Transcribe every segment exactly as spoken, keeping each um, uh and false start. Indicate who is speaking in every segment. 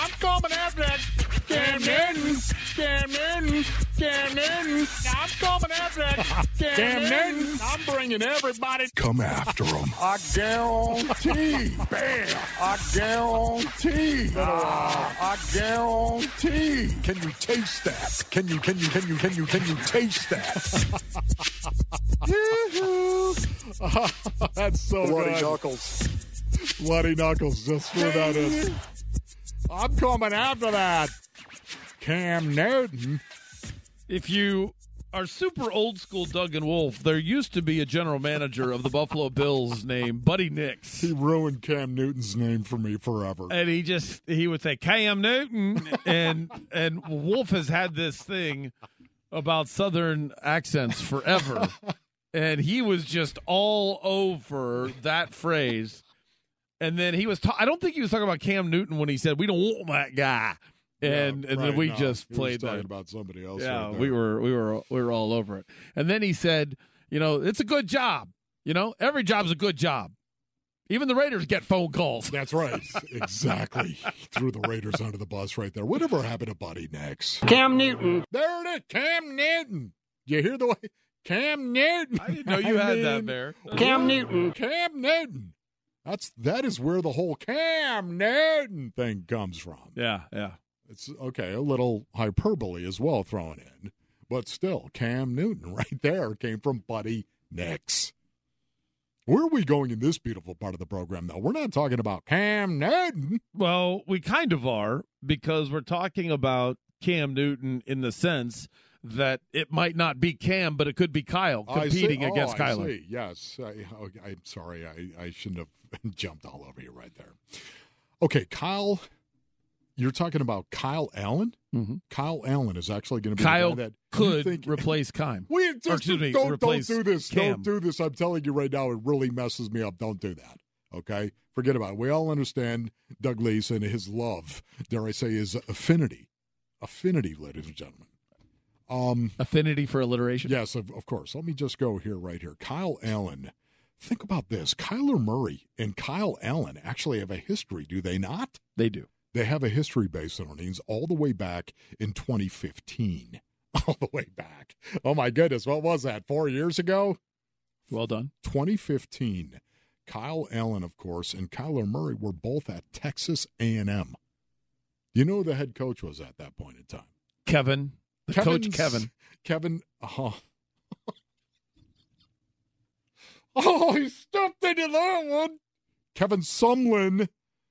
Speaker 1: I'm coming after that Cam Newton. Cam Newton. Cam Newton. I'm coming after that Cam Newton. I'm bringing everybody.
Speaker 2: Come after him. I guarantee. Bam. I guarantee. Uh, I guarantee. Can you taste that? Can you, can you, can you, can you, can you taste that?
Speaker 1: That's so
Speaker 2: Bloody
Speaker 1: good.
Speaker 2: knuckles.
Speaker 1: Bloody knuckles. Just threw that in. I'm coming after that Cam Newton.
Speaker 3: If you are super old school Doug and Wolf, there used to be a general manager of the Buffalo Bills named Buddy Nix.
Speaker 2: He ruined Cam Newton's name for me forever.
Speaker 3: And he just he would say Cam Newton, and and Wolf has had this thing about Southern accents forever, and he was just all over that phrase. And then he was ta- I don't think he was talking about Cam Newton when he said we don't want that guy. And
Speaker 2: yeah,
Speaker 3: and
Speaker 2: right,
Speaker 3: then we
Speaker 2: no,
Speaker 3: just
Speaker 2: he
Speaker 3: played
Speaker 2: was talking
Speaker 3: that.
Speaker 2: about somebody else.
Speaker 3: Yeah,
Speaker 2: right
Speaker 3: we were we were we were all over it. And then he said, you know, it's a good job. You know, every job's a good job. Even the Raiders get phone calls.
Speaker 2: That's right. Exactly. He threw the Raiders under the bus right there. Whatever happened to Buddy Nix?
Speaker 1: Cam Newton.
Speaker 2: There it is. Cam Newton. You hear the way? Cam Newton.
Speaker 3: I didn't know you
Speaker 2: I
Speaker 3: had
Speaker 2: mean,
Speaker 3: that there.
Speaker 1: Cam Newton.
Speaker 2: Cam Newton. That's that is where the whole Cam Newton thing comes from.
Speaker 3: Yeah, yeah.
Speaker 2: It's okay, a little hyperbole as well thrown in, but still, Cam Newton right there came from Buddy Nix. Where are we going in this beautiful part of the program, though? We're not talking about Cam Newton.
Speaker 3: Well, we kind of are, because we're talking about Cam Newton in the sense that it might not be Cam, but it could be Kyle competing
Speaker 2: I see.
Speaker 3: against
Speaker 2: oh, I
Speaker 3: Kyler.
Speaker 2: See. Yes. I, oh, I'm sorry. I, I shouldn't have jumped all over you right there. Okay, Kyle. You're talking about Kyle Allen?
Speaker 3: Mm-hmm.
Speaker 2: Kyle Allen is actually going to be
Speaker 3: Kyle
Speaker 2: the guy that
Speaker 3: could
Speaker 2: think,
Speaker 3: replace Kime.
Speaker 2: We just,
Speaker 3: or, excuse me,
Speaker 2: don't,
Speaker 3: replace
Speaker 2: don't do this.
Speaker 3: Cam.
Speaker 2: Don't do this. I'm telling you right now, it really messes me up. Don't do that. Okay? Forget about it. We all understand Doug Leese and his love, dare I say, his affinity. Affinity, ladies and gentlemen. Um,
Speaker 3: Affinity for alliteration?
Speaker 2: Yes, of, of course. Let me just go here, right here. Kyle Allen. Think about this. Kyler Murray and Kyle Allen actually have a history, do they not?
Speaker 3: They do.
Speaker 2: They have a history based on things all the way back in twenty fifteen. All the way back. Oh, my goodness. What was that? Four years ago?
Speaker 3: Well done.
Speaker 2: twenty fifteen. Kyle Allen, of course, and Kyler Murray were both at Texas A and M. You know who the head coach was at that point in time?
Speaker 3: Kevin. The
Speaker 2: Kevin's,
Speaker 3: coach Kevin.
Speaker 2: Kevin. Oh. oh, he stepped into that one. Kevin Sumlin.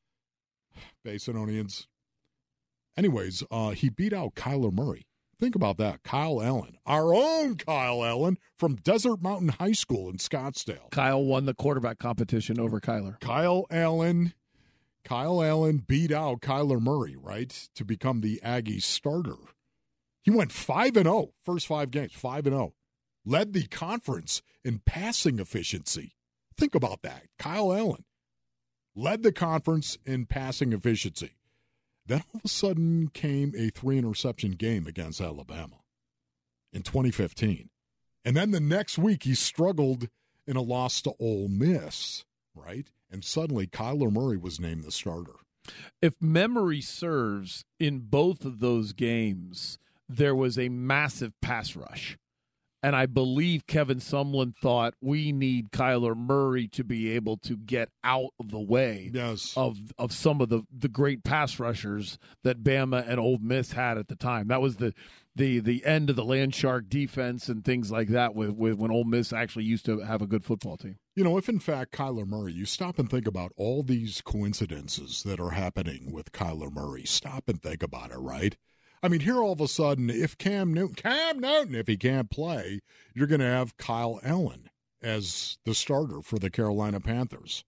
Speaker 2: Basinonians. Anyways, uh, he beat out Kyler Murray. Think about that. Kyle Allen, our own Kyle Allen from Desert Mountain High School in Scottsdale.
Speaker 3: Kyle won the quarterback competition over Kyler.
Speaker 2: Kyle Allen, Kyle Allen beat out Kyler Murray, right, to become the Aggie starter. He went five and oh, first five games, five and oh. Led the conference in passing efficiency. Think about that. Kyle Allen led the conference in passing efficiency. Then all of a sudden came a three-interception game against Alabama in twenty fifteen. And then the next week he struggled in a loss to Ole Miss, right? And suddenly Kyler Murray was named the starter.
Speaker 3: If memory serves, in both of those games, there was a massive pass rush. And I believe Kevin Sumlin thought we need Kyler Murray to be able to get out of the way
Speaker 2: yes.
Speaker 3: of of some of the, the great pass rushers that Bama and Ole Miss had at the time. That was the the the end of the Land Shark defense and things like that with, with when Ole Miss actually used to have a good football team.
Speaker 2: You know, if in fact Kyler Murray, you stop and think about all these coincidences that are happening with Kyler Murray. Stop and think about it, right? I mean, here all of a sudden, if Cam Newton, Cam Newton, if he can't play, you're going to have Kyle Allen as the starter for the Carolina Panthers.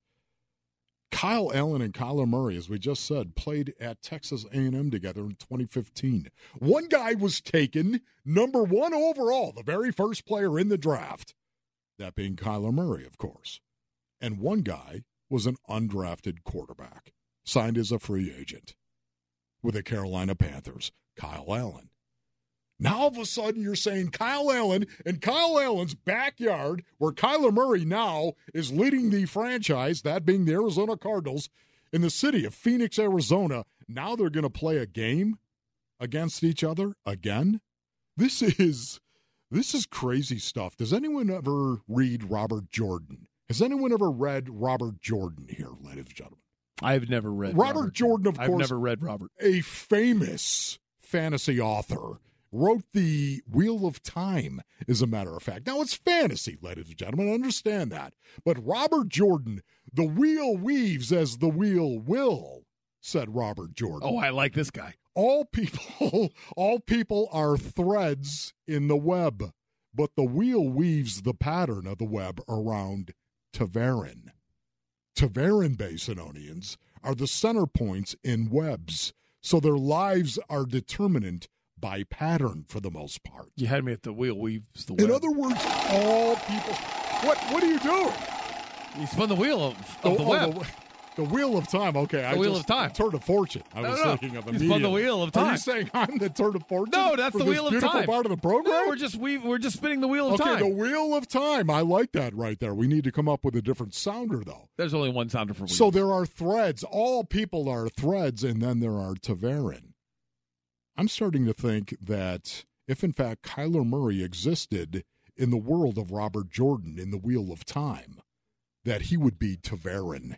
Speaker 2: Kyle Allen and Kyler Murray, as we just said, played at Texas A and M together in twenty fifteen. One guy was taken number one overall, the very first player in the draft, that being Kyler Murray, of course. And one guy was an undrafted quarterback, signed as a free agent with the Carolina Panthers. Kyle Allen. Now all of a sudden you're saying Kyle Allen and Kyle Allen's backyard, where Kyler Murray now is leading the franchise, that being the Arizona Cardinals, in the city of Phoenix, Arizona, Now they're going to play a game against each other again. This is this is crazy stuff. Does anyone ever read Robert Jordan? Has anyone ever read Robert Jordan here, ladies and gentlemen?
Speaker 3: I've never read
Speaker 2: Robert,
Speaker 3: Robert
Speaker 2: Jordan, of
Speaker 3: I've
Speaker 2: course.
Speaker 3: I've never read Robert.
Speaker 2: A famous fantasy author. Wrote the Wheel of Time, as a matter of fact. Now, it's fantasy, ladies and gentlemen. I understand that. But Robert Jordan, the wheel weaves as the wheel will, said Robert Jordan.
Speaker 3: Oh, I like this guy.
Speaker 2: All people, all people are threads in the web, but the wheel weaves the pattern of the web around Tavarin. Tavarin Basinonians are the center points in webs, so their lives are determined by pattern for the most part.
Speaker 3: You had me at the wheel weaves the web.
Speaker 2: In other words, all people. What What are you doing?
Speaker 3: You spun the wheel of, of
Speaker 2: oh,
Speaker 3: the
Speaker 2: oh,
Speaker 3: web.
Speaker 2: The, the Wheel of Time. Okay,
Speaker 3: the
Speaker 2: I
Speaker 3: Wheel
Speaker 2: just,
Speaker 3: of Time.
Speaker 2: Turn of Fortune. I
Speaker 3: no,
Speaker 2: was
Speaker 3: no, no.
Speaker 2: thinking of
Speaker 3: You
Speaker 2: immediately.
Speaker 3: spun the Wheel of Time.
Speaker 2: Are you saying I'm the Turn of Fortune?
Speaker 3: No, that's
Speaker 2: for
Speaker 3: the
Speaker 2: this
Speaker 3: Wheel of
Speaker 2: beautiful
Speaker 3: Time.
Speaker 2: part of the program.
Speaker 3: No, we're just we we're just spinning the Wheel of
Speaker 2: okay,
Speaker 3: Time.
Speaker 2: Okay, the Wheel of Time. I like that right there. We need to come up with a different sounder though.
Speaker 3: There's only one sounder for wheels.
Speaker 2: So there are threads. All people are threads, and then there are Tavarin. I'm starting to think that if, in fact, Kyler Murray existed in the world of Robert Jordan in the Wheel of Time, that he would be Tavarin.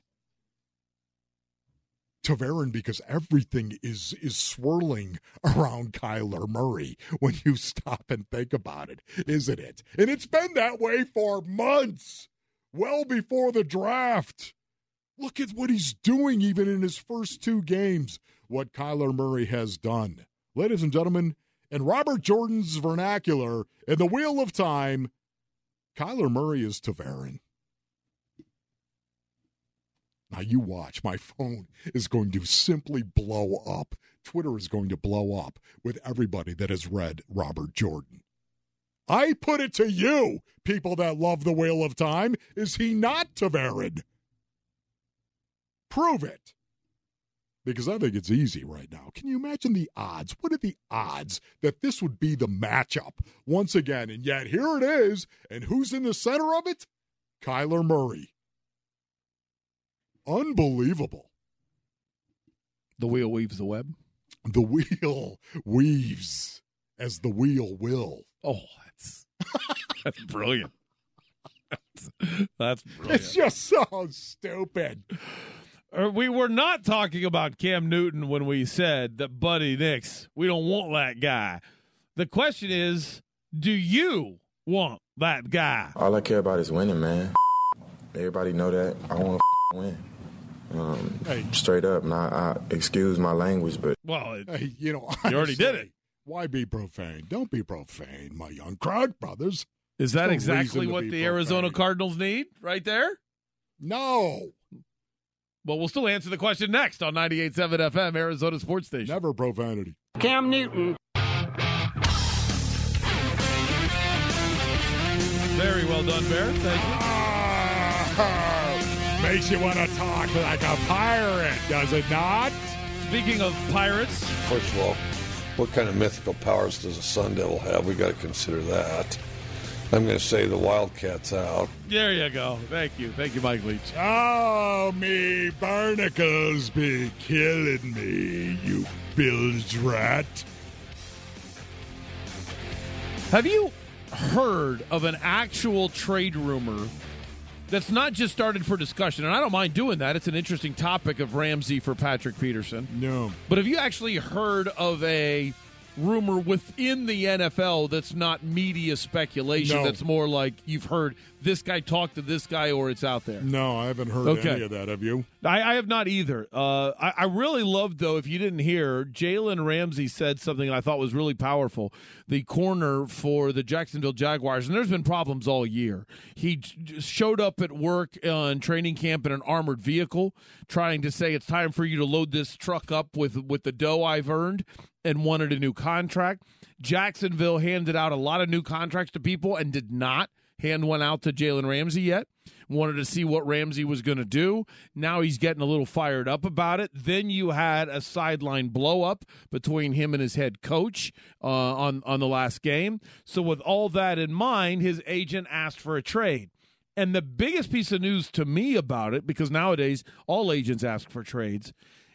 Speaker 2: Tavarin, because everything is is swirling around Kyler Murray when you stop and think about it, isn't it? And it's been that way for months, well before the draft. Look at what he's doing even in his first two games, what Kyler Murray has done. Ladies and gentlemen, in Robert Jordan's vernacular, in the Wheel of Time, Kyler Murray is Tavarin. Now you watch. My phone is going to simply blow up. Twitter is going to blow up with everybody that has read Robert Jordan. I put it to you, people that love the Wheel of Time, is he not Tavarin? Prove it. Because I think it's easy right now. Can you imagine the odds? What are the odds that this would be the matchup once again? And yet here it is. And who's in the center of it? Kyler Murray. Unbelievable.
Speaker 3: The wheel weaves the web?
Speaker 2: The wheel weaves as the wheel will.
Speaker 3: Oh, that's, that's brilliant. That's, that's brilliant.
Speaker 2: It's just so stupid.
Speaker 3: We were not talking about Cam Newton when we said that Buddy Nix, we don't want that guy. The question is, do you want that guy?
Speaker 4: All I care about is winning, man. Everybody know that. I want to win. Um, hey. Straight up. Now, I excuse my language, but.
Speaker 3: Well, it,
Speaker 2: hey, you know,
Speaker 3: honestly, you already did it.
Speaker 2: Why be profane? Don't be profane, my young crowd brothers.
Speaker 3: Is that no exactly what the profane. Arizona Cardinals need right there?
Speaker 2: No.
Speaker 3: Well, we'll still answer the question next on ninety-eight point seven F M, Arizona Sports Station.
Speaker 2: Never profanity.
Speaker 1: Cam Newton.
Speaker 3: Very well done, Bear. Thank you.
Speaker 2: Uh, makes you want to talk like a pirate, does it not?
Speaker 3: Speaking of pirates.
Speaker 5: First of all, what kind of mythical powers does a Sun Devil have? We got to consider that. I'm going to say the Wildcat's out.
Speaker 3: There you go. Thank you. Thank you, Mike Leach.
Speaker 2: Oh, me barnacles be killing me, you bilge rat.
Speaker 3: Have you heard of an actual trade rumor that's not just started for discussion? And I don't mind doing that. It's an interesting topic of Ramsey for Patrick Peterson.
Speaker 2: No.
Speaker 3: But have you actually heard of a rumor within the N F L that's not media speculation,
Speaker 2: no.
Speaker 3: that's more like you've heard this guy talk to this guy or it's out there?
Speaker 2: No, I haven't heard
Speaker 3: okay.
Speaker 2: any of that. Have you?
Speaker 3: I, I have not either. Uh, I, I really loved, though, if you didn't hear, Jalen Ramsey said something I thought was really powerful. The corner for the Jacksonville Jaguars, and there's been problems all year. He j- showed up at work on training camp in an armored vehicle trying to say it's time for you to load this truck up with, with the dough I've earned, and wanted a new contract. Jacksonville handed out a lot of new contracts to people and did not hand one out to Jalen Ramsey yet. Wanted to see what Ramsey was going to do. Now he's getting a little fired up about it. Then you had a sideline blow-up between him and his head coach uh, on, on the last game. So with all that in mind, his agent asked for a trade. And the biggest piece of news to me about it, because nowadays all agents ask for trades,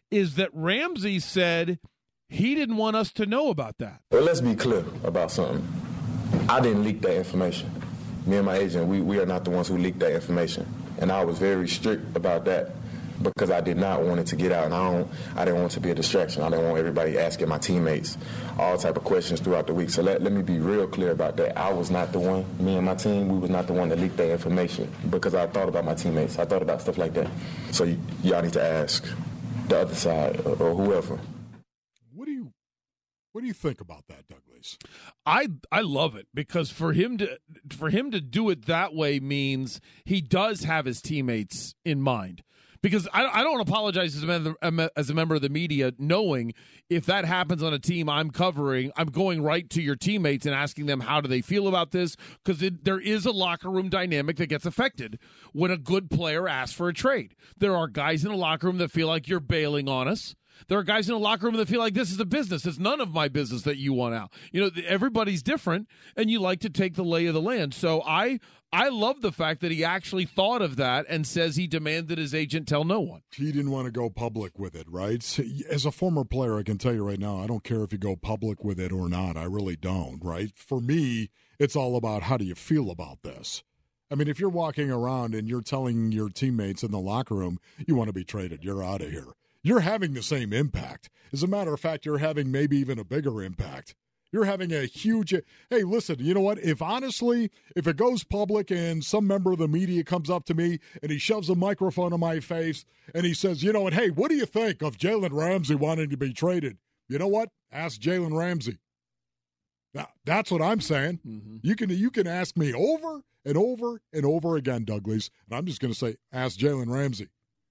Speaker 3: is that Ramsey said he didn't want us to know about that.
Speaker 4: Well, let's be clear about something. I didn't leak that information. Me and my agent, we, we are not the ones who leaked that information. And I was very strict about that because I did not want it to get out. And I don't, I didn't want it to be a distraction. I didn't want everybody asking my teammates all type of questions throughout the week. So let, let me be real clear about that. I was not the one, me and my team, we was not the one that leaked that information because I thought about my teammates. I thought about stuff like that. So y- y'all need to ask the other side or, or whoever.
Speaker 2: What do you What do you think about that, Douglas?
Speaker 3: I I love it because for him to for him to do it that way means he does have his teammates in mind. Because I, I don't apologize as a, member, as a member of the media, knowing if that happens on a team I'm covering, I'm going right to your teammates and asking them how do they feel about this, because there is a locker room dynamic that gets affected when a good player asks for a trade. There are guys in the locker room that feel like you're bailing on us. There are guys in the locker room that feel like this is a business. It's none of my business that you want out. You know, everybody's different, and you like to take the lay of the land. So I I love the fact that he actually thought of that and says he demanded his agent tell no one.
Speaker 2: He didn't want to go public with it, right? As a former player, I can tell you right now, I don't care if you go public with it or not. I really don't, right? For me, it's all about how do you feel about this. I mean, if you're walking around and you're telling your teammates in the locker room, you want to be traded, you're out of here. You're having the same impact. As a matter of fact, you're having maybe even a bigger impact. You're having a huge – hey, listen, you know what? If honestly, if it goes public and some member of the media comes up to me and he shoves a microphone in my face and he says, you know what, hey, what do you think of Jalen Ramsey wanting to be traded? You know what? Ask Jalen Ramsey. Now, that's what I'm saying. Mm-hmm. You can you can ask me over and over and over again, Douglas, and I'm just going to say, ask Jalen Ramsey.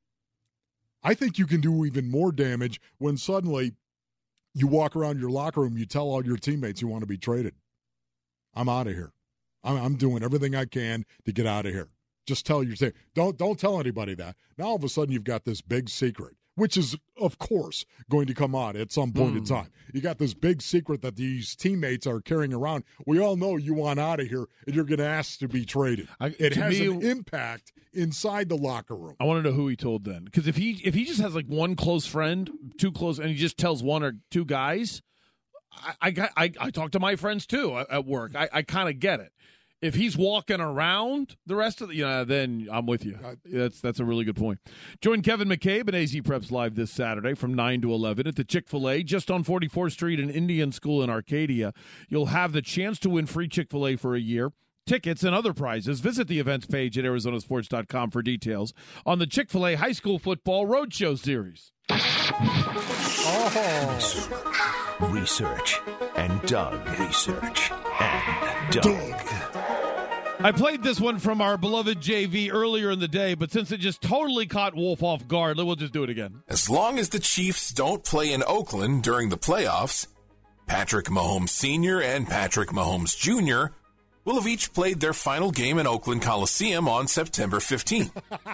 Speaker 2: I think you can do even more damage when suddenly you walk around your locker room, you tell all your teammates you want to be traded. I'm out of here. I'm, I'm doing everything I can to get out of here. Just tell your team. Don't don't tell anybody that. Now all of a sudden you've got this big secret, which is, of course, going to come out at some point mm. in time. You got this big secret that these teammates are carrying around. We all know you want out of here, and you're going to ask to be traded. I, it has me, an impact inside the locker room.
Speaker 3: I want to know who he told then. Because if he if he just has like one close friend, two close, and he just tells one or two guys, I I, I, I talk to my friends, too, at work. I, I kind of get it. If he's walking around the rest of the, you know, then I'm with you. That's that's a really good point. Join Kevin McCabe and A Z Preps Live this Saturday from nine to eleven at the Chick-fil-A just on forty-fourth Street in Indian School in Arcadia. You'll have the chance to win free Chick-fil-A for a year, tickets, and other prizes. Visit the events page at Arizona Sports dot com for details on the Chick-fil-A High School Football Roadshow Series.
Speaker 6: Oh. Research. Research. And Doug. Research. And Doug. Doug.
Speaker 3: I played this one from our beloved J V earlier in the day, but since it just totally caught Wolf off guard, we'll just do it again.
Speaker 7: As long as the Chiefs don't play in Oakland during the playoffs, Patrick Mahomes Senior and Patrick Mahomes Junior will have each played their final game in Oakland Coliseum on September fifteenth.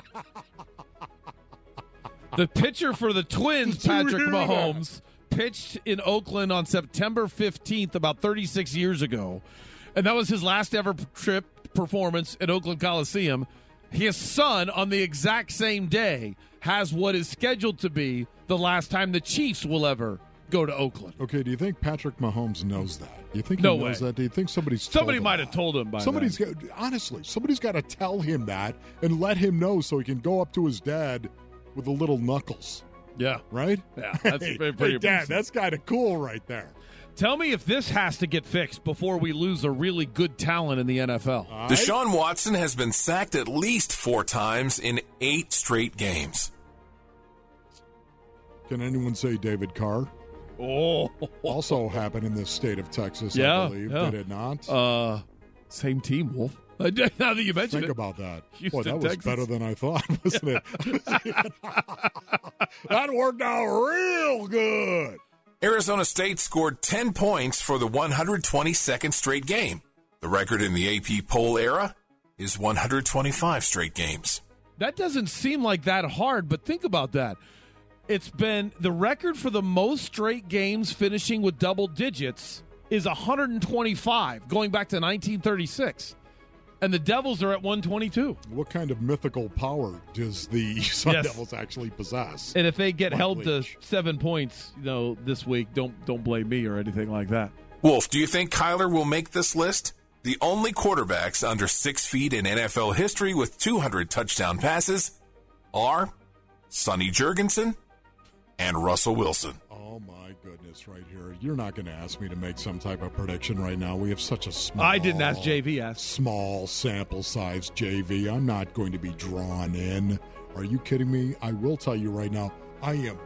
Speaker 3: The pitcher for the Twins, Patrick Mahomes, pitched in Oakland on September fifteenth about thirty-six years ago, and that was his last ever trip performance at Oakland Coliseum. His son, on the exact same day, has what is scheduled to be the last time the Chiefs will ever go to Oakland.
Speaker 2: Okay, do you think Patrick Mahomes knows that? Do you think he
Speaker 3: no
Speaker 2: knows
Speaker 3: way.
Speaker 2: that? Do you think somebody's
Speaker 3: somebody
Speaker 2: told
Speaker 3: might
Speaker 2: him
Speaker 3: have told him by
Speaker 2: somebody's
Speaker 3: then.
Speaker 2: Got, honestly, somebody's got to tell him that and let him know so he can go up to his dad with the little knuckles.
Speaker 3: Yeah,
Speaker 2: right.
Speaker 3: Yeah, that's
Speaker 2: hey,
Speaker 3: pretty.
Speaker 2: Hey, Dad, that's kind of cool, right there.
Speaker 3: Tell me if this has to get fixed before we lose a really good talent in the N F L.
Speaker 7: Right. Deshaun Watson has been sacked at least four times in eight straight games.
Speaker 2: Can anyone say David Carr?
Speaker 3: Oh.
Speaker 2: Also happened in the state of Texas,
Speaker 3: yeah,
Speaker 2: I believe.
Speaker 3: Yeah.
Speaker 2: Did it not?
Speaker 3: Uh, same team, Wolf. Now that you mention
Speaker 2: Think
Speaker 3: it.
Speaker 2: about that.
Speaker 3: Houston,
Speaker 2: Boy, that was
Speaker 3: Texas.
Speaker 2: better than I thought, wasn't it? That worked out real good.
Speaker 7: Arizona State scored ten points for the one hundred twenty-second straight game. The record in the A P poll era is one hundred twenty-five straight games.
Speaker 3: That doesn't seem like that hard, but think about that. It's been the record for the most straight games finishing with double digits is one hundred twenty-five, going back to nineteen thirty-six. And the Devils are at one twenty-two.
Speaker 2: What kind of mythical power does the Sun
Speaker 3: Yes.
Speaker 2: Devils actually possess?
Speaker 3: And if they get
Speaker 2: Mike
Speaker 3: held
Speaker 2: Leach.
Speaker 3: to seven points, you know, this week, don't don't blame me or anything like that.
Speaker 7: Wolf, do you think Kyler will make this list? The only quarterbacks under six feet in N F L history with two hundred touchdown passes are Sonny Jurgensen and Russell Wilson.
Speaker 2: Oh, my goodness, right here. You're not going to ask me to make some type of prediction right now. We have such a small...
Speaker 3: I didn't ask J V. Ask.
Speaker 2: Small sample size J V. I'm not going to be drawn in. Are you kidding me? I will tell you right now, I am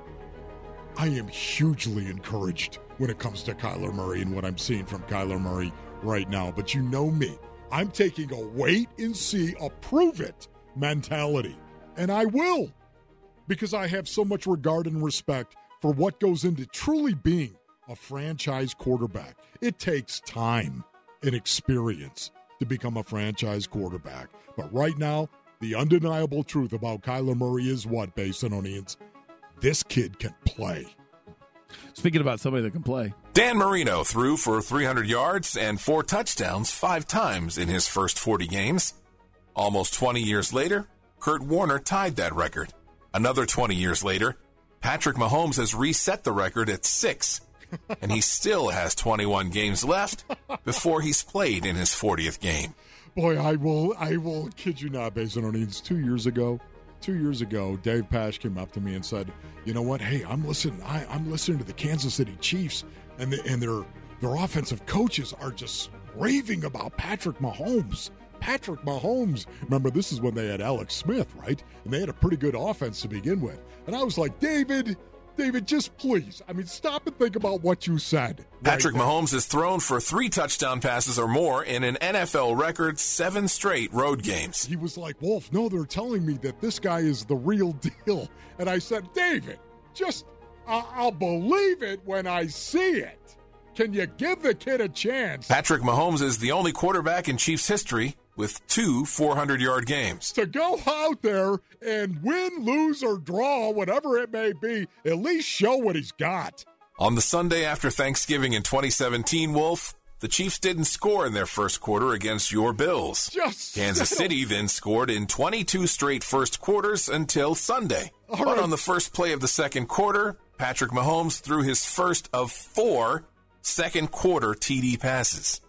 Speaker 2: I am hugely encouraged when it comes to Kyler Murray and what I'm seeing from Kyler Murray right now. But you know me. I'm taking a wait and see, a prove it mentality. And I will. Because I have so much regard and respect for what goes into truly being a franchise quarterback. It takes time and experience to become a franchise quarterback. But right now, the undeniable truth about Kyler Murray is what, Basinonians? This kid can play.
Speaker 3: Speaking about somebody that can play.
Speaker 7: Dan Marino threw for three hundred yards and four touchdowns five times in his first forty games. Almost twenty years later, Kurt Warner tied that record. Another twenty years later, Patrick Mahomes has reset the record at six, and he still has twenty-one games left before he's played in his fortieth game.
Speaker 2: Boy, I will I will kid you not, Basinonians. Two years ago, two years ago, Dave Pasch came up to me and said, "You know what? Hey, I'm listening. I, I'm listening to the Kansas City Chiefs, and the, and their their offensive coaches are just raving about Patrick Mahomes." Patrick Mahomes. Remember, this is when they had Alex Smith, right? And they had a pretty good offense to begin with. And I was like, David, David, just please. I mean, stop and think about what you said.
Speaker 7: Patrick
Speaker 2: right
Speaker 7: Mahomes has thrown for three touchdown passes or more in an N F L record seven straight road games.
Speaker 2: He was like, Wolf, no, they're telling me that this guy is the real deal. And I said, David, just, I- I'll believe it when I see it. Can you give the kid a chance?
Speaker 7: Patrick Mahomes is the only quarterback in Chiefs history with two four hundred-yard games.
Speaker 2: To go out there and win, lose, or draw, whatever it may be, at least show what he's got.
Speaker 7: On the Sunday after Thanksgiving in twenty seventeen, Wolf, the Chiefs didn't score in their first quarter against your Bills.
Speaker 2: Just
Speaker 7: Kansas
Speaker 2: settle.
Speaker 7: City then scored in twenty-two straight first quarters until Sunday.
Speaker 2: All
Speaker 7: but
Speaker 2: right.
Speaker 7: on the first play of the second quarter, Patrick Mahomes threw his first of four second quarter T D passes.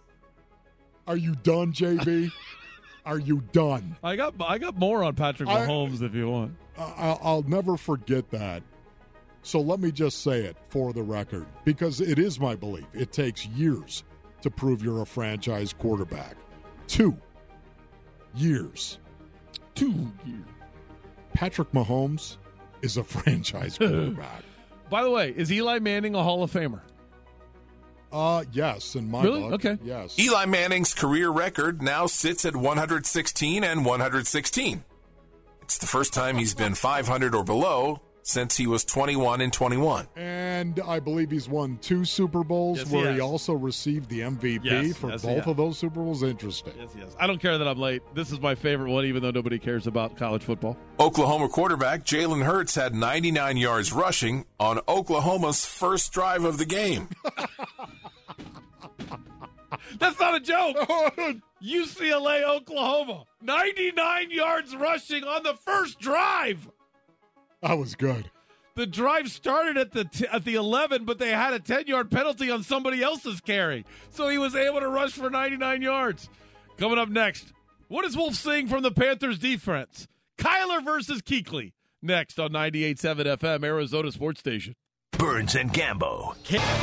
Speaker 2: Are you done, J B? Are you done?
Speaker 3: I got I got more on Patrick
Speaker 2: I-
Speaker 3: Mahomes if you want.
Speaker 2: I- I'll never forget that. So let me just say it for the record, because it is my belief. It takes years to prove you're a franchise quarterback. Two years.
Speaker 3: Two years.
Speaker 2: Patrick Mahomes is a franchise quarterback.
Speaker 3: By the way, is Eli Manning a Hall of Famer?
Speaker 2: Uh, yes, in my
Speaker 3: Really?
Speaker 2: book.
Speaker 3: Okay.
Speaker 2: Yes.
Speaker 7: Eli Manning's career record now sits at one hundred sixteen and one hundred sixteen. It's the first time he's been five hundred or below since he was twenty-one and twenty-one.
Speaker 2: And I believe he's won two Super Bowls
Speaker 3: Yes, he
Speaker 2: where he
Speaker 3: has.
Speaker 2: also received the M V P
Speaker 3: Yes,
Speaker 2: for
Speaker 3: yes, he
Speaker 2: both
Speaker 3: has.
Speaker 2: of those Super Bowls. Interesting.
Speaker 3: Yes, yes. I don't care that I'm late. This is my favorite one, even though nobody cares about college football.
Speaker 7: Oklahoma quarterback Jalen Hurts had ninety-nine yards rushing on Oklahoma's first drive of the game.
Speaker 3: That's not a joke. U C L A, Oklahoma. ninety-nine yards rushing on the first drive.
Speaker 2: That was good.
Speaker 3: The drive started at the t- at the eleven, but they had a ten-yard penalty on somebody else's carry. So he was able to rush for ninety-nine yards. Coming up next, what is Wolf seeing from the Panthers defense? Kyler versus Kuechly. Next on ninety-eight point seven F M, Arizona Sports Station.
Speaker 6: Burns and Gambo.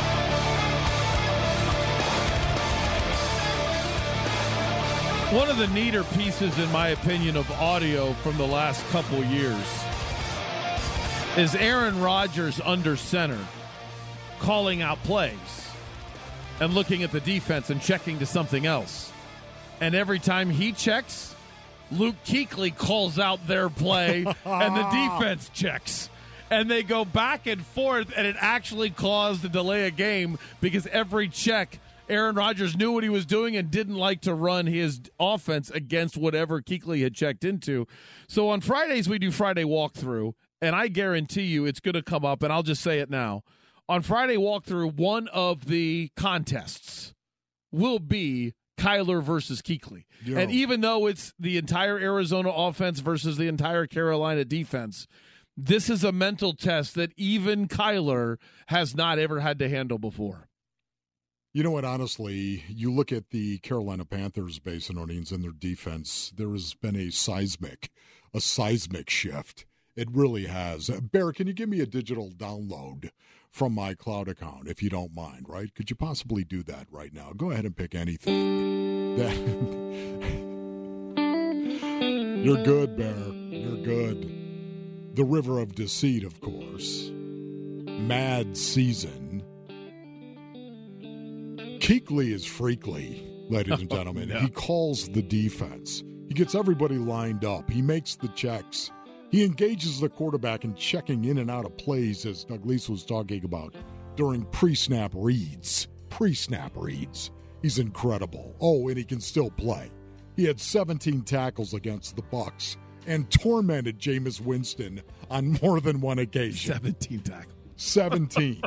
Speaker 3: One of the neater pieces, in my opinion, of audio from the last couple years is Aaron Rodgers under center calling out plays and looking at the defense and checking to something else. And every time he checks, Luke Kuechly calls out their play and the defense checks. And they go back and forth, and it actually caused a delay of game because every check, Aaron Rodgers knew what he was doing and didn't like to run his offense against whatever Kuechly had checked into. So on Fridays, we do Friday walkthrough, and I guarantee you it's going to come up, and I'll just say it now. On Friday walkthrough, one of the contests will be Kyler versus Kuechly.
Speaker 2: Yeah.
Speaker 3: And even though it's the entire Arizona offense versus the entire Carolina defense, this is a mental test that even Kyler has not ever had to handle before.
Speaker 2: You know what, honestly, you look at the Carolina Panthers, Basinonians, and their defense, there has been a seismic, a seismic shift. It really has. Bear, can you give me a digital download from my cloud account, if you don't mind, right? Could you possibly do that right now? Go ahead and pick anything. That... You're good, Bear. You're good. The River of Deceit, of course. Mad Season. Kuechly is freakly, ladies and gentlemen.
Speaker 3: Yeah.
Speaker 2: He calls the defense. He gets everybody lined up. He makes the checks. He engages the quarterback in checking in and out of plays, as Doug Leese was talking about, during pre-snap reads. Pre-snap reads. He's incredible. Oh, and he can still play. He had seventeen tackles against the Bucs and tormented Jameis Winston on more than one occasion.
Speaker 3: seventeen tackles.
Speaker 2: seventeen.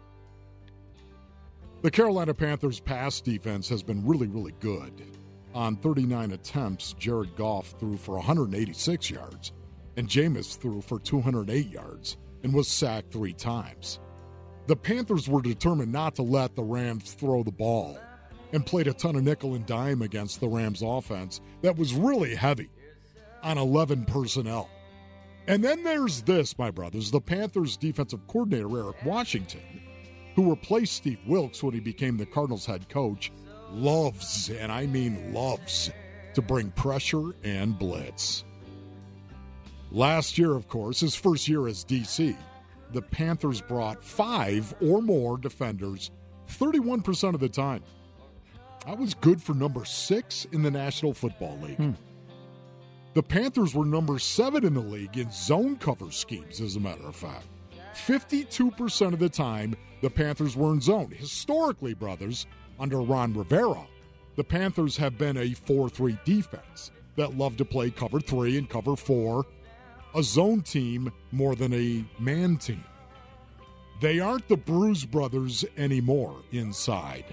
Speaker 2: The Carolina Panthers' pass defense has been really, really good. On thirty-nine attempts, Jared Goff threw for one hundred eighty-six yards, and Jameis threw for two hundred eight yards and was sacked three times. The Panthers were determined not to let the Rams throw the ball and played a ton of nickel and dime against the Rams' offense that was really heavy on eleven personnel. And then there's this, my brothers, the Panthers' defensive coordinator, Eric Washington, who replaced Steve Wilkes when he became the Cardinals head coach, loves, and I mean loves, to bring pressure and blitz. Last year, of course, his first year as D C, the Panthers brought five or more defenders thirty-one percent of the time. That was good for number six in the National Football League. Hmm. The Panthers were number seven in the league in zone cover schemes, as a matter of fact. fifty-two percent of the time, the Panthers were in zone. Historically, brothers, under Ron Rivera, the Panthers have been a four three defense that loved to play cover three and cover four, a zone team more than a man team. They aren't the Bruise Brothers anymore inside.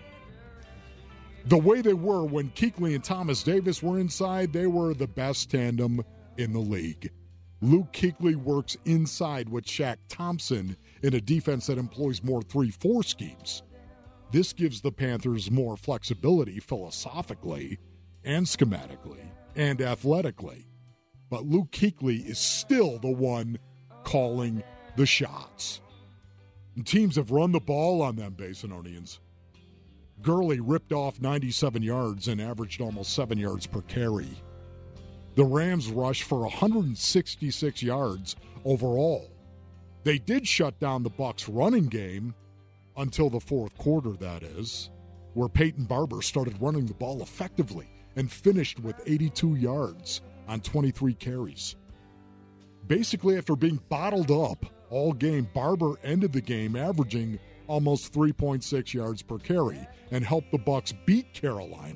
Speaker 2: The way they were when Kuechly and Thomas Davis were inside, they were the best tandem in the league. Luke Kuechly works inside with Shaq Thompson in a defense that employs more three four schemes. This gives the Panthers more flexibility philosophically and schematically and athletically. But Luke Kuechly is still the one calling the shots. And teams have run the ball on them, Basinonians. Gurley ripped off ninety-seven yards and averaged almost seven yards per carry. The Rams rushed for one hundred sixty-six yards overall. They did shut down the Bucs' running game until the fourth quarter, that is, where Peyton Barber started running the ball effectively and finished with eighty-two yards on twenty-three carries. Basically, after being bottled up all game, Barber ended the game averaging almost three point six yards per carry and helped the Bucs beat Carolina.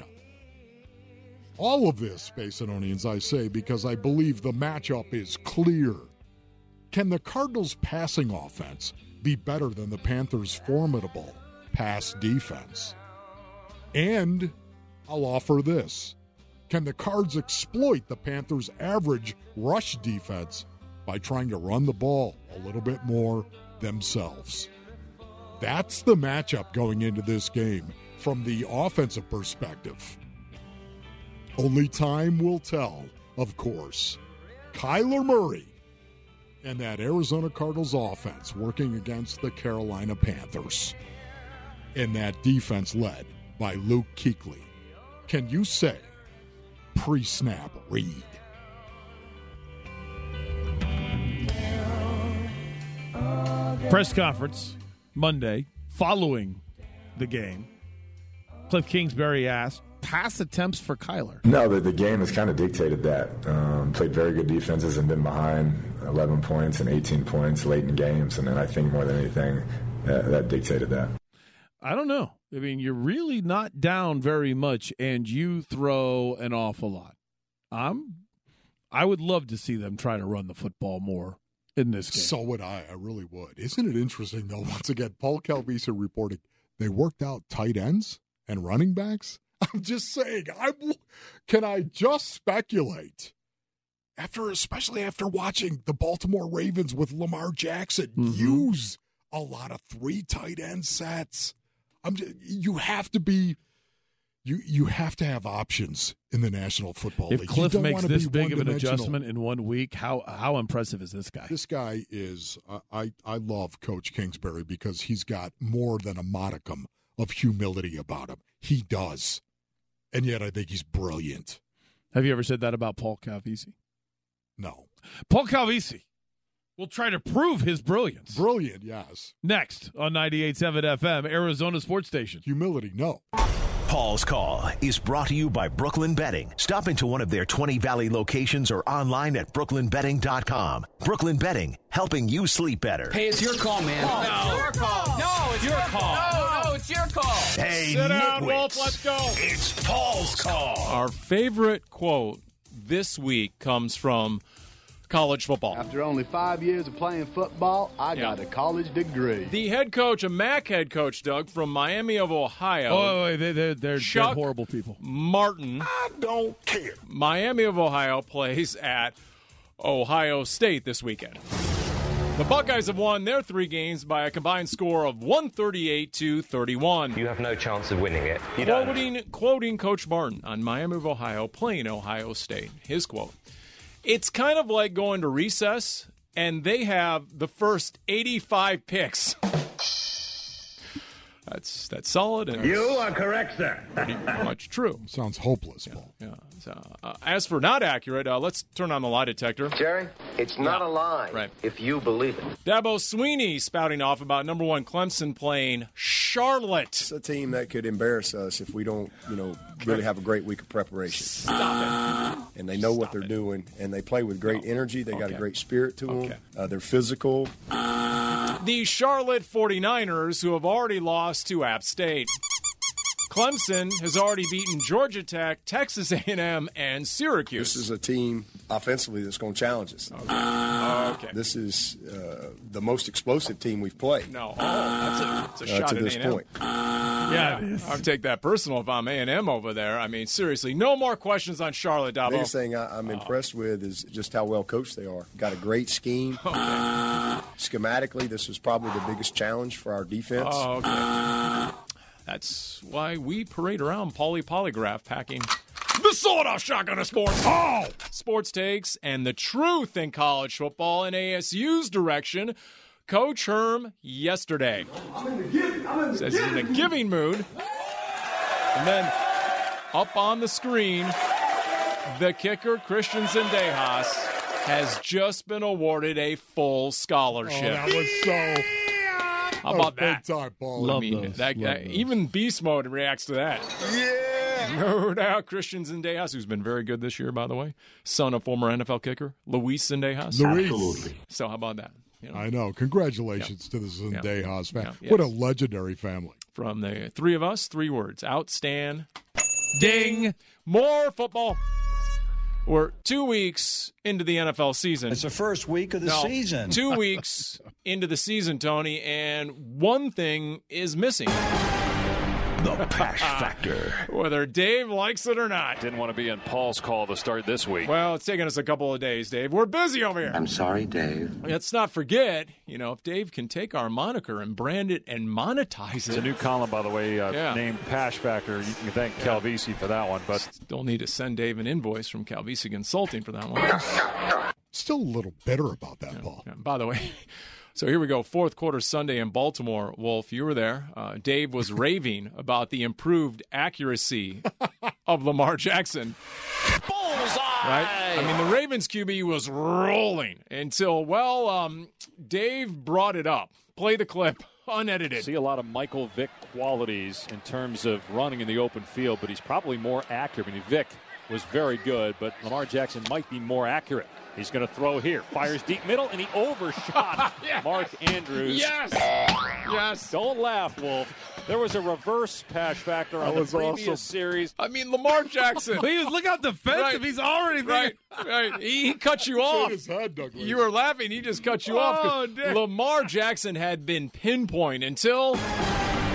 Speaker 2: All of this, Basinonians, I say, because I believe the matchup is clear. Can the Cardinals' passing offense be better than the Panthers' formidable pass defense? And I'll offer this. Can the Cards exploit the Panthers' average rush defense by trying to run the ball a little bit more themselves? That's the matchup going into this game from the offensive perspective. Only time will tell, of course. Kyler Murray and that Arizona Cardinals offense working against the Carolina Panthers. And that defense led by Luke Kuechly. Can you say pre-snap read?
Speaker 3: Press conference Monday following the game. Cliff Kingsbury asked, pass attempts for Kyler?
Speaker 8: No, the, the game has kind of dictated that. Um, played very good defenses and been behind eleven points and eighteen points late in games. And then I think more than anything, uh, that dictated that.
Speaker 3: I don't know. I mean, you're really not down very much, and you throw an awful lot. I'm, I would love to see them try to run the football more in this game.
Speaker 2: So would I. I really would. Isn't it interesting, though, once again, Paul Calvisa reporting they worked out tight ends and running backs? I'm just saying. I can I just speculate after, especially after watching the Baltimore Ravens with Lamar Jackson mm-hmm. use a lot of three tight end sets. I'm just, you have to be. You you have to have options in the National Football
Speaker 3: League. If Cliff makes this big of an adjustment in one week, how how impressive is this guy?
Speaker 2: This guy is uh, – I, I love Coach Kingsbury because he's got more than a modicum of humility about him. He does. And yet I think he's brilliant.
Speaker 3: Have you ever said that about Paul Calvisi?
Speaker 2: No.
Speaker 3: Paul Calvisi will try to prove his brilliance.
Speaker 2: Brilliant, yes.
Speaker 3: Next on ninety-eight point seven F M, Arizona Sports Station.
Speaker 2: Humility, no.
Speaker 6: Paul's Call is brought to you by Brooklyn Betting. Stop into one of their twenty Valley locations or online at brooklyn betting dot com. Brooklyn Betting, helping you sleep better.
Speaker 9: Hey, it's your call, man.
Speaker 1: No, it's your call. No, it's your call. No, no, it's your call.
Speaker 6: Hey,
Speaker 1: sit down,
Speaker 6: nitwits.
Speaker 1: Wolf. Let's go.
Speaker 6: It's Paul's Call.
Speaker 10: Our favorite quote this week comes from college football.
Speaker 11: After only five years of playing football, I yeah. got a college degree.
Speaker 10: The head coach, a M A C head coach, Doug, from Miami of Ohio.
Speaker 3: Oh, wait, they, they're, they're,
Speaker 10: Chuck
Speaker 3: they're horrible people.
Speaker 10: Martin.
Speaker 6: I don't care.
Speaker 10: Miami of Ohio plays at Ohio State this weekend. The Buckeyes have won their three games by a combined score of one thirty-eight to thirty-one.
Speaker 12: You have no chance of winning it. You
Speaker 10: quoting,
Speaker 12: don't.
Speaker 10: Quoting Coach Martin on Miami of Ohio playing Ohio State. His quote. It's kind of like going to recess, and they have the first eighty-five picks. That's that's solid. And
Speaker 13: you are correct, sir.
Speaker 10: Pretty much true.
Speaker 2: Sounds hopeless, Paul.
Speaker 10: Yeah. yeah. So, uh, as for not accurate, uh, let's turn on the lie detector.
Speaker 14: Jerry, it's not
Speaker 10: yeah.
Speaker 14: a lie
Speaker 10: right.
Speaker 14: if you believe it.
Speaker 10: Dabo Sweeney spouting off about number one Clemson playing Charlotte.
Speaker 15: It's a team that could embarrass us if we don't, you know, really have a great week of preparation.
Speaker 10: Stop
Speaker 15: it. And they know
Speaker 10: Stop
Speaker 15: what they're
Speaker 10: it.
Speaker 15: doing, and they play with great
Speaker 10: no.
Speaker 15: energy. They
Speaker 10: okay.
Speaker 15: got a great spirit to
Speaker 10: okay.
Speaker 15: them. Uh, they're physical.
Speaker 10: The Charlotte forty-niners, who have already lost to App State. Clemson has already beaten Georgia Tech, Texas A and M, and Syracuse.
Speaker 15: This is a team offensively that's going to challenge us.
Speaker 10: Okay. okay.
Speaker 15: This is uh, the most explosive team we've played.
Speaker 10: No, oh, that's a, that's a
Speaker 15: uh,
Speaker 10: shot
Speaker 15: to
Speaker 10: at
Speaker 15: this
Speaker 10: A and M.
Speaker 15: point.
Speaker 10: Yeah, it is. I'll take that personal if I'm A and M over there. I mean, seriously, no more questions on Charlotte, Dabo.
Speaker 15: The biggest thing I, I'm impressed oh. with is just how well coached they are. Got a great scheme.
Speaker 10: Okay.
Speaker 15: Schematically, this was probably the biggest challenge for our defense.
Speaker 10: Oh, okay. That's why we parade around Paulie Polygraph packing the sawed-off shotgun of sports. Oh! Sports takes and the truth in college football in A S U's direction. Coach Herm yesterday
Speaker 13: I'm in the giving. I'm in the
Speaker 10: says
Speaker 13: giving.
Speaker 10: he's in a giving mood. And then up on the screen, the kicker, Christian Zendejas, has just been awarded a full scholarship.
Speaker 2: Oh, that was so...
Speaker 10: How about
Speaker 2: that?
Speaker 10: that?
Speaker 2: Time, Paul.
Speaker 3: Love
Speaker 10: I mean,
Speaker 3: those.
Speaker 10: that,
Speaker 3: Love
Speaker 10: that,
Speaker 3: those.
Speaker 10: even Beast Mode reacts to that.
Speaker 15: Yeah.
Speaker 10: No doubt. Christian Zendejas, who's been very good this year, by the way, son of former N F L kicker Luis Zendejas.
Speaker 2: Luis.
Speaker 10: Absolutely. So how about that? You know,
Speaker 2: I know. Congratulations
Speaker 10: yeah.
Speaker 2: to the Zendejas
Speaker 10: yeah.
Speaker 2: family.
Speaker 10: Yeah.
Speaker 2: What
Speaker 10: Yes.
Speaker 2: a legendary family.
Speaker 10: From the three of us, three words. Outstand. Ding. More football. We're two weeks into the N F L season.
Speaker 16: It's the first week of the
Speaker 10: no,
Speaker 16: season.
Speaker 10: Two weeks into the season, Tony, and one thing is missing.
Speaker 6: The Pash Factor.
Speaker 10: Whether Dave likes it or not.
Speaker 17: Didn't want to be in Paul's call to start this week.
Speaker 10: Well, it's taken us a couple of days, Dave. We're busy over here.
Speaker 14: I'm sorry, Dave.
Speaker 10: Let's not forget, you know, if Dave can take our moniker and brand it and monetize it.
Speaker 17: It's a new column, by the way, uh,
Speaker 10: yeah.
Speaker 17: named Pash Factor. You can thank yeah. Calvisi for that one. But
Speaker 10: still need to send Dave an invoice from Calvisi Consulting for that one.
Speaker 2: Still a little bitter about that,
Speaker 10: yeah.
Speaker 2: Paul.
Speaker 10: Yeah. By the way... So here we go, fourth quarter Sunday in Baltimore. Wolf, you were there. Uh, Dave was raving about the improved accuracy of Lamar Jackson.
Speaker 1: Bullseye!
Speaker 10: Right? I mean, the Ravens Q B was rolling until, well, um, Dave brought it up. Play the clip, unedited.
Speaker 17: See a lot of Michael Vick qualities in terms of running in the open field, but he's probably more accurate. I mean, Vick was very good, but Lamar Jackson might be more accurate. He's going to throw here. Fires deep middle, and he overshot
Speaker 10: yes.
Speaker 17: Mark Andrews.
Speaker 10: Yes! Yes.
Speaker 17: Don't laugh, Wolf. There was a reverse Pash Factor on the previous
Speaker 10: awesome.
Speaker 17: series.
Speaker 10: I mean, Lamar Jackson.
Speaker 3: Please look how defensive
Speaker 10: right.
Speaker 3: he's already
Speaker 10: right. right. He, he cut you off.
Speaker 2: His head,
Speaker 10: you were laughing. He just cut you
Speaker 3: oh,
Speaker 10: off.
Speaker 3: Dick.
Speaker 10: Lamar Jackson had been pinpoint until...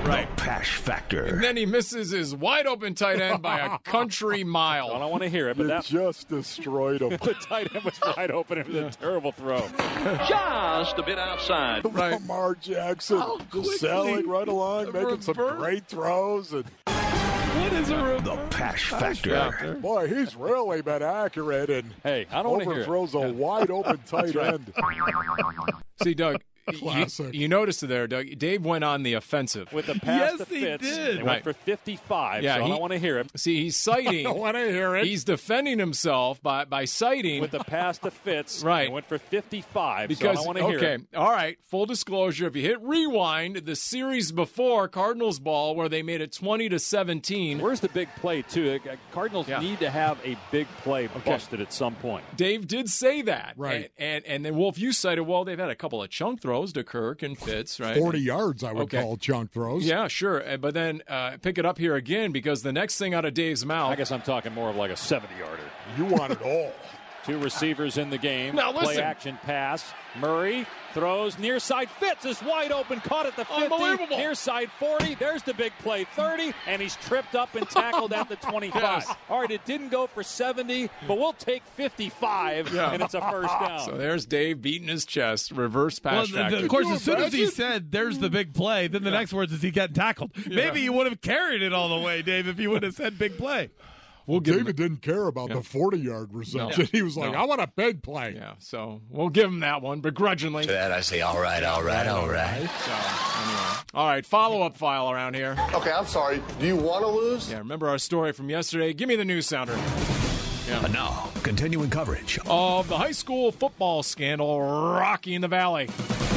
Speaker 10: Right.
Speaker 6: The Pash Factor.
Speaker 10: And then he misses his wide open tight end by a country mile.
Speaker 17: I don't want to hear it, but
Speaker 2: You
Speaker 17: that
Speaker 2: just destroyed him.
Speaker 17: the tight end was wide open. It was a terrible throw.
Speaker 14: Just a bit outside.
Speaker 10: Right.
Speaker 2: Lamar Jackson just sailing right along, making some
Speaker 3: Revert.
Speaker 2: great throws. And
Speaker 3: What is a re-
Speaker 6: The Pash Factor.
Speaker 2: boy, he's really been accurate and
Speaker 17: Hey, I don't want to hear it.
Speaker 2: overthrows a wide open tight
Speaker 17: right.
Speaker 2: end.
Speaker 10: See, Doug, you,
Speaker 2: Classic.
Speaker 10: you noticed it there, Doug. Dave went on the offensive.
Speaker 17: With the pass
Speaker 3: Yes,
Speaker 17: to
Speaker 3: he
Speaker 17: Fitz,
Speaker 3: did.
Speaker 17: they
Speaker 10: Right.
Speaker 17: went for fifty-five,
Speaker 10: Yeah,
Speaker 17: so I
Speaker 10: he-
Speaker 17: don't want to hear it.
Speaker 10: See, he's citing.
Speaker 2: I don't want to hear it.
Speaker 10: He's defending himself by, by citing.
Speaker 17: With the pass to Fitz,
Speaker 10: Right.
Speaker 17: they went for fifty-five, so I
Speaker 10: Because,
Speaker 17: don't want to hear
Speaker 10: okay,
Speaker 17: it.
Speaker 10: all right, full disclosure, if you hit rewind, the series before Cardinals ball where they made it twenty to seventeen,
Speaker 17: Where's the big play, too? Cardinals
Speaker 10: Yeah.
Speaker 17: need to have a big play busted at some point.
Speaker 10: Dave did say that.
Speaker 2: Right.
Speaker 10: And, and, and then, Wolf, you cited, well, they've had a couple of chunk throws to Kirk and Fitz, right?
Speaker 2: forty yards, I would
Speaker 10: Okay.
Speaker 2: call chunk throws.
Speaker 10: Yeah, sure. Uh, But then uh, pick it up here again because the next thing out of Dave's mouth.
Speaker 17: I guess I'm talking more of like a seventy-yarder.
Speaker 2: You want it all.
Speaker 17: Two receivers in the game.
Speaker 10: Now, listen.
Speaker 17: Play action pass. Murray throws near side. Fitz is wide open. Caught at the fifty.
Speaker 10: Unbelievable.
Speaker 17: Near side forty. There's the big play. thirty. And he's tripped up and tackled at the twenty-five.
Speaker 10: Yes.
Speaker 17: All right, it didn't go for seventy, but we'll take fifty-five,
Speaker 10: Yeah.
Speaker 17: and it's a first down.
Speaker 10: So there's Dave beating his chest, reverse
Speaker 3: Well,
Speaker 10: pass
Speaker 3: the- the-
Speaker 10: factor.
Speaker 3: of course,
Speaker 2: you
Speaker 3: as soon as he
Speaker 2: imagine?
Speaker 3: said, "There's the big play," then the next words is he getting tackled. Maybe you would have carried it all the way, Dave, if you would have said "big play."
Speaker 10: We'll give him
Speaker 2: David didn't care about the forty-yard reception.
Speaker 10: No.
Speaker 2: He was like,
Speaker 10: No.
Speaker 2: I want a big play.
Speaker 10: Yeah, so we'll give him that one begrudgingly.
Speaker 6: To that I say, all right, all right, all right.
Speaker 10: So, anyway. All right, follow-up file around here.
Speaker 13: Okay, I'm sorry. Do you want to lose?
Speaker 10: Yeah, remember our story from yesterday? Give me the news sounder.
Speaker 6: And now, continuing coverage.
Speaker 10: Of the high school football scandal rocking the Valley.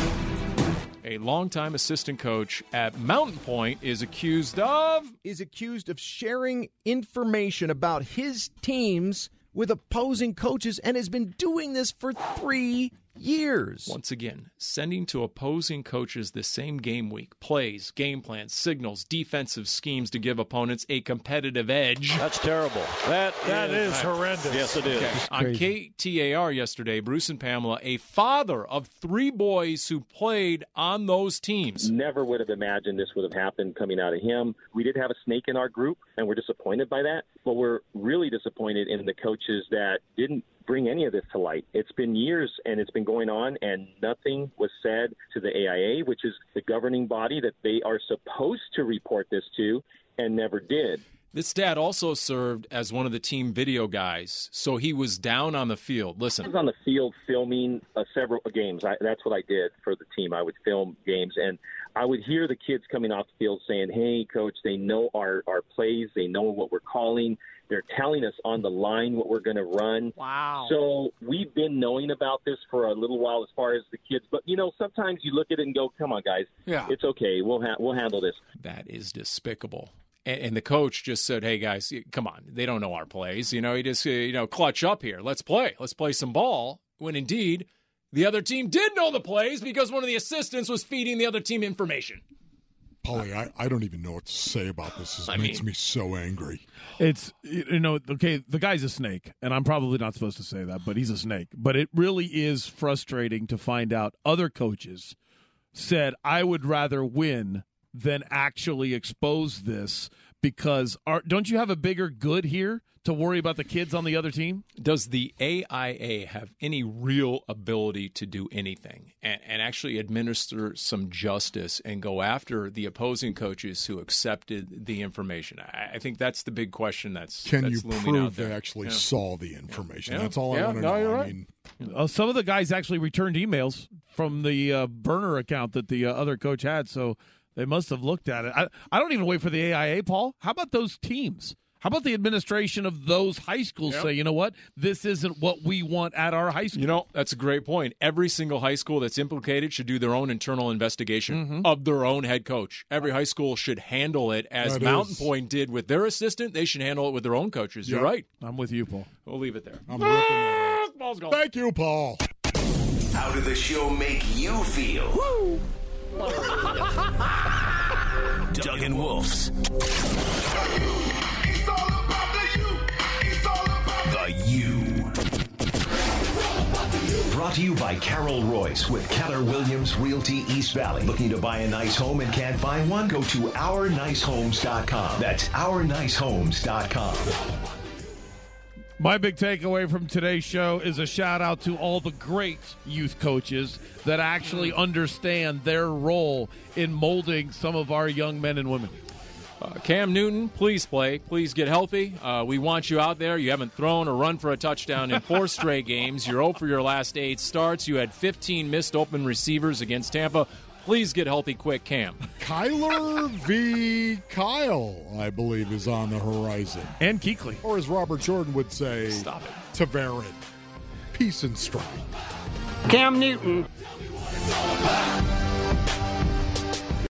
Speaker 10: A longtime assistant coach at Mountain Point is accused of...
Speaker 9: is accused of sharing information about his teams with opposing coaches and has been doing this for three years.
Speaker 10: Once again, sending to opposing coaches the same game week, plays, game plans, signals, defensive schemes to give opponents a competitive edge.
Speaker 17: That's terrible. That,
Speaker 1: That is horrendous.
Speaker 17: Yes, it is.
Speaker 10: Okay. On K T A R yesterday, Bruce and Pamela, a father of three boys who played on those teams.
Speaker 16: Never would have imagined this would have happened coming out of him. We did have a snake in our group, and we're disappointed by that. But we're really disappointed in the coaches that didn't bring any of this to light. It's been years, and it's been going on, and nothing was said to the A I A, which is the governing body that they are supposed to report this to, and never did.
Speaker 10: This dad also served as one of the team video guys, so he was down on the field. Listen.
Speaker 16: I was on the field filming uh, several games. I, that's what I did for the team. I would film games, and I would hear the kids coming off the field saying, hey, coach, they know our, our plays. They know what we're calling. They're telling us on the line what we're going to run.
Speaker 10: Wow.
Speaker 16: So we've been knowing about this for a little while as far as the kids. But, you know, sometimes you look at it and go, come on, guys.
Speaker 10: Yeah.
Speaker 16: It's okay. We'll, ha- we'll handle this.
Speaker 10: That is despicable. And, and the coach just said, hey, guys, come on. They don't know our plays. You know, he just, uh, you know, clutch up here. Let's play. Let's play some ball. When indeed, the other team did know the plays because one of the assistants was feeding the other team information.
Speaker 2: Paulie, I, I don't even know what to say about this. It
Speaker 10: I
Speaker 2: makes
Speaker 10: mean-
Speaker 2: me so angry.
Speaker 3: It's, you know, okay, the guy's a snake, and I'm probably not supposed to say that, but he's a snake. But it really is frustrating to find out other coaches said, I would rather win than actually expose this because are, don't you have a bigger good here to worry about the kids on the other team?
Speaker 10: Does the A I A have any real ability to do anything and, and actually administer some justice and go after the opposing coaches who accepted the information? I, I think that's the big question that's,
Speaker 2: Can
Speaker 10: that's
Speaker 2: you
Speaker 10: looming out
Speaker 2: prove
Speaker 10: there.
Speaker 2: they actually
Speaker 10: Yeah.
Speaker 2: saw the information?
Speaker 10: Yeah.
Speaker 2: That's all
Speaker 10: Yeah,
Speaker 2: I want to
Speaker 10: no,
Speaker 2: know.
Speaker 10: you're
Speaker 2: I
Speaker 10: right.
Speaker 2: mean,
Speaker 3: Uh, some of the guys actually returned emails from the uh, burner account that the uh, other coach had, so they must have looked at it. I, I don't even wait for the A I A, Paul. How about those teams? How about the administration of those high schools
Speaker 10: Yep.
Speaker 3: say, you know what, this isn't what we want at our high school?
Speaker 10: You know, that's a great point. Every single high school that's implicated should do their own internal investigation of their own head coach. Every high school should handle it as
Speaker 2: That
Speaker 10: Mountain
Speaker 2: is-
Speaker 10: Point did with their assistant. They should handle it with their own coaches. You're
Speaker 2: Yep.
Speaker 10: right.
Speaker 3: I'm with you, Paul.
Speaker 10: We'll leave it there.
Speaker 2: I'm ripping that out.
Speaker 10: Ball's gone.
Speaker 2: Thank you, Paul.
Speaker 6: How did the show make you feel? Doug and Wolf's The U. Brought brought to you by Carol Royce with Keller Williams Realty East Valley. Looking to buy a nice home and can't find one? Go to our nice homes dot com. That's our nice homes dot com.
Speaker 3: My big takeaway from today's show is a shout out to all the great youth coaches that actually understand their role in molding some of our young men and women.
Speaker 10: Uh, Cam Newton, please play. Please get healthy. Uh, we want you out there. You haven't thrown or run for a touchdown in four straight games. You're zero for your last eight starts. You had fifteen missed open receivers against Tampa. Please get healthy quick, Cam.
Speaker 2: Kyler v. Kyle, I believe, is on the horizon.
Speaker 3: And Kuechly.
Speaker 2: Or as Robert Jordan would say,
Speaker 10: Stop it.
Speaker 2: Tavares. Peace and strength.
Speaker 1: Cam Newton.
Speaker 6: It's all about